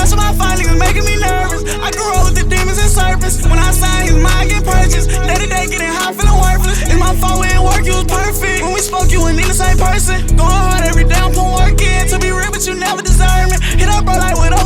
Watching my fight, niggas making me nervous. I can roll with the demons and serpents. When I sign, his mind get purchased. Day to day, getting high, feeling worthless. It's my fault, we ain't work, you was perfect. When we spoke, you and the same person. Going hard every day, I'm putting work in. To be real, but you never deserve me. Hit up, bro, like what up?